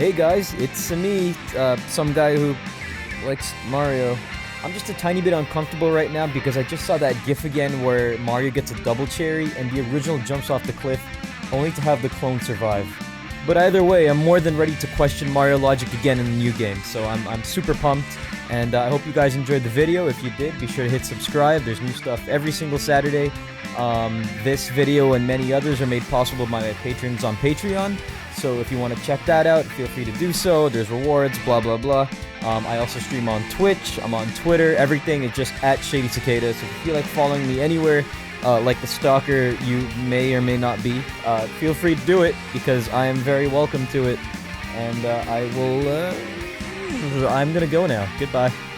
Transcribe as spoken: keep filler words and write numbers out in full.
Hey guys, it's me, uh, some guy who likes Mario. I'm just a tiny bit uncomfortable right now because I just saw that gif again where Mario gets a double cherry and the original jumps off the cliff, only to have the clone survive. But either way, I'm more than ready to question Mario logic again in the new game, so I'm, I'm super pumped, and uh, I hope you guys enjoyed the video. If you did, be sure to hit subscribe. There's new stuff every single Saturday. Um, this video and many others are made possible by my patrons on Patreon, so if you want to check that out, feel free to do so. There's rewards, blah blah blah. Um, I also stream on Twitch, I'm on Twitter, everything is just at Shady Cicada, so if you feel like following me anywhere, uh, like the stalker you may or may not be, uh, feel free to do it, because I am very welcome to it, and uh, I will, uh, I'm gonna go now. Goodbye.